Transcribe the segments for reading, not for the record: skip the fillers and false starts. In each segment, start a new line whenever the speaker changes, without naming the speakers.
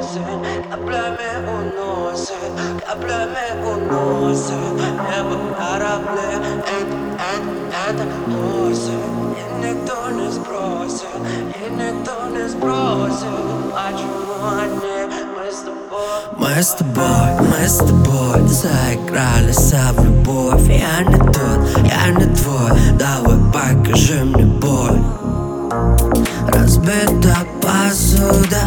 каплями уносит небо корабли. Это осень, и никто не сбросит, и никто не сбросит. Почему одни мы с тобой?
Мы с тобой заигрались в любовь. Я не тот, я не твой, давай покажи мне боль. Разбита посуда,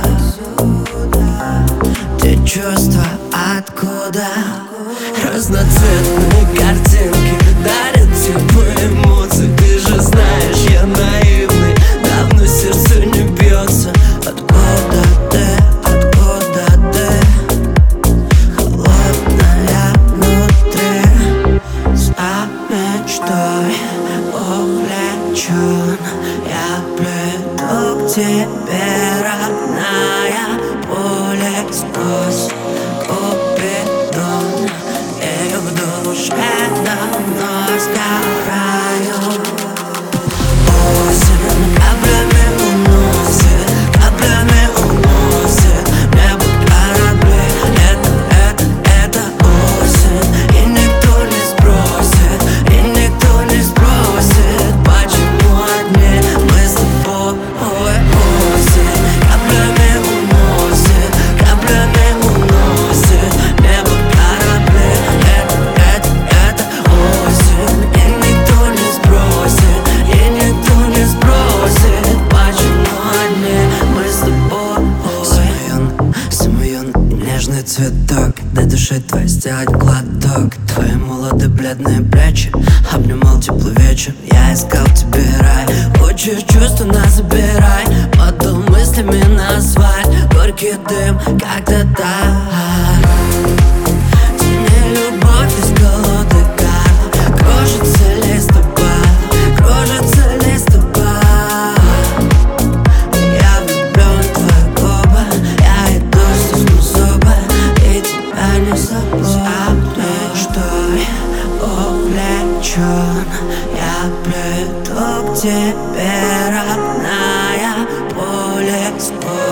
те чувства откуда? Разноцветные картинки дарят теплые эмоции. Ты же знаешь, я наивный, давно сердце не бьется. Откуда ты, откуда ты? Холодная внутри, за мечтой увлечен. Я приду к тебе, родная, пуля сквозь Купидон. И в душе давно сгораю. Осень каплями уносит, каплями уносит небо корабли. Это осень, и никто не сбросит, и никто не сбросит. Почему одни мы с тобой? Осень каплями уносит, каплями уносит небо корабли. Это осень, и никто не сбросит, и никто не сбросит. Почему одни мы с тобой? Самоюн, нежный цветок, дай душе твоей сделать глоток. Твои молодые бледные плечи обнимал теплый вечер. Я искал тебе рай, хочешь чувства нас забирай. Потом мыслями назвать горький дым, как-то так. Тяни любовь из колоды карт, кружится листопад, кружится листопад. Я влюблен в твои губы, я иду стисну зубы, и тебя не забуду. Мечтой увлечен, я приду к тебе, родная, поле сквозь